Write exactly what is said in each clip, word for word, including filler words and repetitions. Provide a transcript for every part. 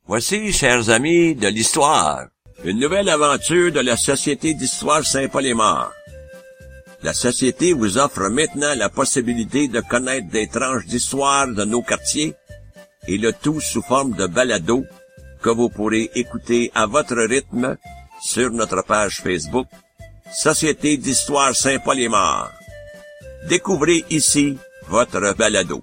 Voici, chers amis, de l'histoire, une nouvelle aventure de la Société d'histoire Saint-Paul-et-Mort. La Société vous offre maintenant la possibilité de connaître des tranches d'histoire de nos quartiers, et le tout sous forme de balado que vous pourrez écouter à votre rythme sur notre page Facebook, Société d'histoire Saint-Paul-et-Mort. Découvrez ici votre balado.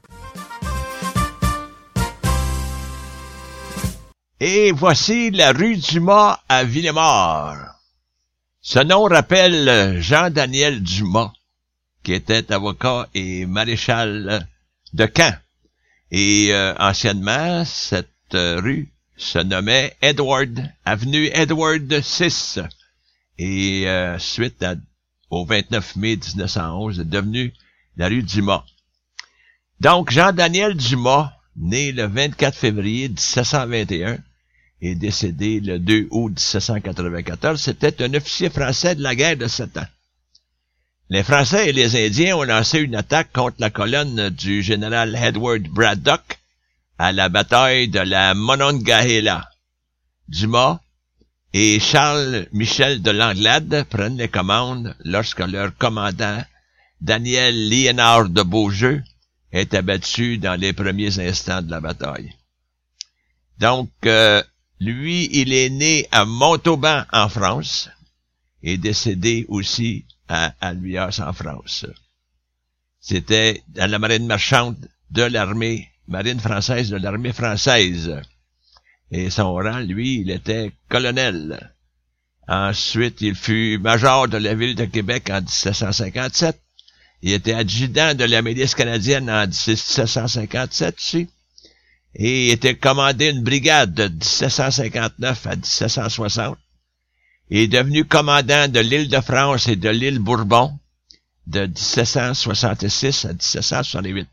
Et voici la rue Dumas à Villemort. Ce nom rappelle Jean-Daniel Dumas, qui était avocat et maréchal de camp. Et euh, anciennement, cette euh, rue se nommait Edward, avenue Edward six. Et euh, suite à, au vingt-neuf mai dix-neuf cent onze, est devenue la rue Dumas. Donc, Jean-Daniel Dumas, né le vingt-quatre février dix-sept cent vingt et un, et décédé le deux août dix-sept cent quatre-vingt-quatorze, c'était un officier français de la guerre de Sept Ans. Les Français et les Indiens ont lancé une attaque contre la colonne du général Edward Braddock à la bataille de la Monongahela. Dumas et Charles Michel de Langlade prennent les commandes lorsque leur commandant, Daniel Léonard de Beaujeu, est abattu dans les premiers instants de la bataille. Donc, euh, lui, il est né à Montauban, en France, et décédé aussi à Albias, en France. C'était à la marine marchande de l'armée, marine française de l'armée française. Et son rang, lui, il était colonel. Ensuite, il fut major de la ville de Québec en dix-sept cent cinquante-sept. Il était adjudant de la milice canadienne en dix-sept cent cinquante-sept aussi. Et il était commandé une brigade de dix-sept cent cinquante-neuf à dix-sept cent soixante. Il est devenu commandant de l'île de France et de l'île Bourbon de dix-sept cent soixante-six à dix-sept cent soixante-huit.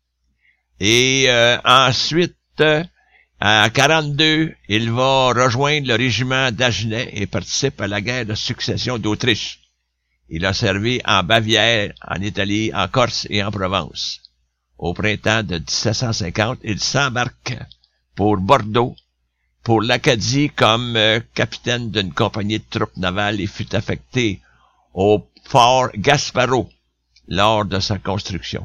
Et euh, ensuite, euh, à quarante-deux, il va rejoindre le régiment d'Agenais et participe à la guerre de succession d'Autriche. Il a servi en Bavière, en Italie, en Corse et en Provence. Au printemps de dix-sept cent cinquante, il s'embarque pour Bordeaux, pour l'Acadie comme euh, capitaine d'une compagnie de troupes navales et fut affecté au fort Gaspereau lors de sa construction.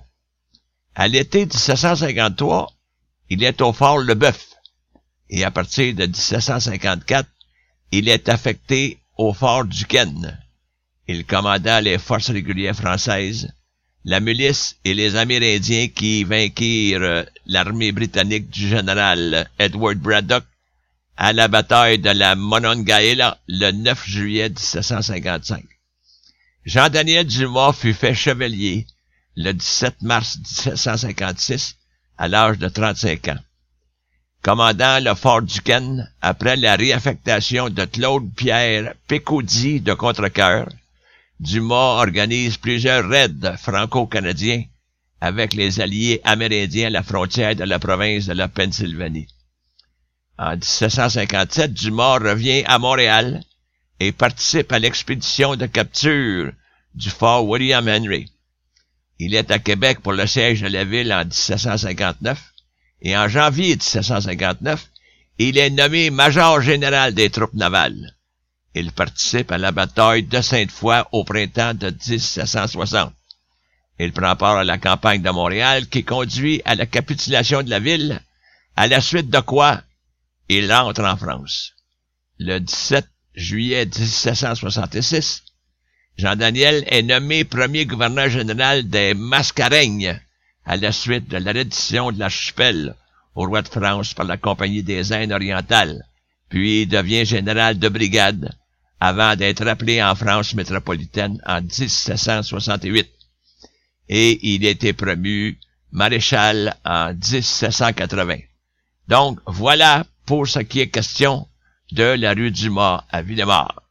À l'été dix-sept cent cinquante-trois, il est au fort Leboeuf et à partir de dix-sept cent cinquante-quatre, il est affecté au fort Duquesne. Il commanda les forces régulières françaises, la milice et les Amérindiens qui vainquirent l'armée britannique du général Edward Braddock à la bataille de la Monongahela le neuf juillet dix-sept cent cinquante-cinq. Jean-Daniel Dumas fut fait chevalier le dix-sept mars dix-sept cent cinquante-six à l'âge de trente-cinq ans. Commandant le fort Duquesne après la réaffectation de Claude-Pierre Pécaudie de Contrecoeur, Dumas organise plusieurs raids franco-canadiens avec les alliés amérindiens à la frontière de la province de la Pennsylvanie. En dix-sept cent cinquante-sept, Dumas revient à Montréal et participe à l'expédition de capture du fort William Henry. Il est à Québec pour le siège de la ville en dix-sept cent cinquante-neuf et en janvier dix-sept cent cinquante-neuf, il est nommé major général des troupes navales. Il participe à la bataille de Sainte-Foy au printemps de dix-sept cent soixante. Il prend part à la campagne de Montréal qui conduit à la capitulation de la ville, à la suite de quoi il entre en France. Le dix-sept juillet dix-sept cent soixante-six, Jean-Daniel est nommé premier gouverneur général des Mascareignes à la suite de la reddition de l'archipel au roi de France par la Compagnie des Indes orientales, puis il devient général de brigade avant d'être appelé en France métropolitaine en dix-sept cent soixante-huit. Et il a été promu maréchal en dix-sept cent quatre-vingts. Donc, voilà pour ce qui est question de la rue Dumas à Villemort.